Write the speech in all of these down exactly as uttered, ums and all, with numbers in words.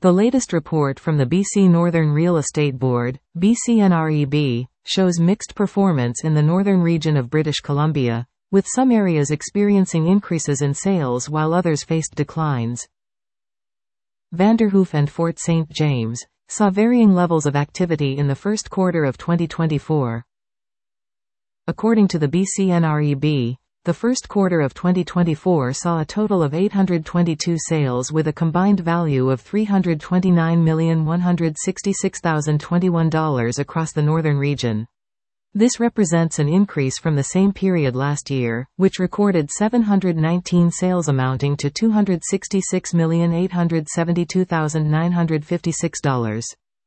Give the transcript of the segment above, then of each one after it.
The latest report from the B C Northern Real Estate Board, B C N R E B, shows mixed performance in the northern region of British Columbia, with some areas experiencing increases in sales while others faced declines. Vanderhoof and Fort Saint James saw varying levels of activity in the first quarter of twenty twenty-four. According to the B C N R E B, the first quarter of twenty twenty-four saw a total of eight hundred twenty-two sales with a combined value of three hundred twenty-nine million one hundred sixty-six thousand twenty-one dollars across the northern region. This represents an increase from the same period last year, which recorded seven hundred nineteen sales amounting to two hundred sixty-six million eight hundred seventy-two thousand nine hundred fifty-six dollars.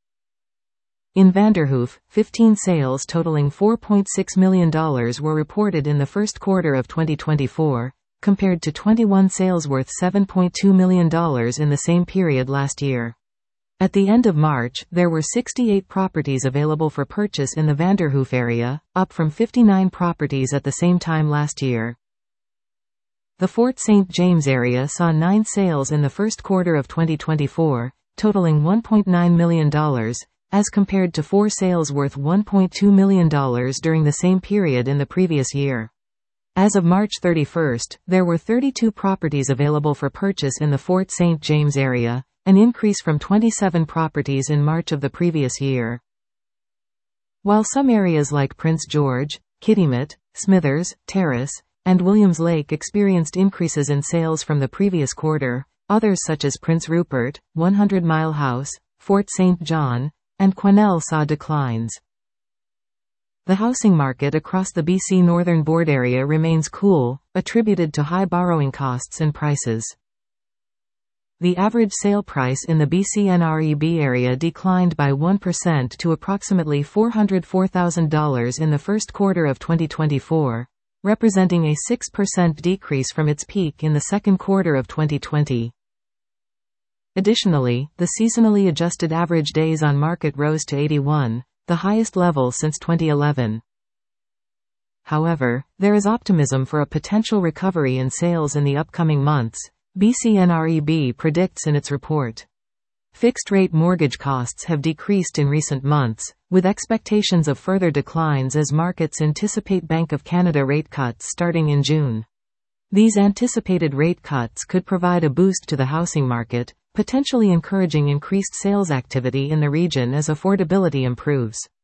In Vanderhoof, fifteen sales totaling four point six million dollars were reported in the first quarter of twenty twenty-four, compared to twenty-one sales worth seven point two million dollars in the same period last year. At the end of March, there were sixty-eight properties available for purchase in the Vanderhoof area, up from fifty-nine properties at the same time last year. The Fort Saint James area saw nine sales in the first quarter of twenty twenty-four, totaling one point nine million dollars, as compared to four sales worth one point two million dollars during the same period in the previous year. As of March thirty-first, there were thirty-two properties available for purchase in the Fort Saint James area, an increase from twenty-seven properties in March of the previous year. While some areas like Prince George, Kitimat, Smithers, Terrace, and Williams Lake experienced increases in sales from the previous quarter, others such as Prince Rupert, one hundred Mile House, Fort Saint John, and Quesnel saw declines. The housing market across the B C Northern Board area remains cool, attributed to high borrowing costs and prices. The average sale price in the B C N R E B area declined by one percent to approximately four hundred four thousand dollars in the first quarter of twenty twenty-four, representing a six percent decrease from its peak in the second quarter of twenty twenty. Additionally, the seasonally adjusted average days on market rose to eighty-one, the highest level since twenty eleven. However, there is optimism for a potential recovery in sales in the upcoming months, B C N R E B predicts in its report. Fixed-rate mortgage costs have decreased in recent months, with expectations of further declines as markets anticipate Bank of Canada rate cuts starting in June. These anticipated rate cuts could provide a boost to the housing market, potentially encouraging increased sales activity in the region as affordability improves.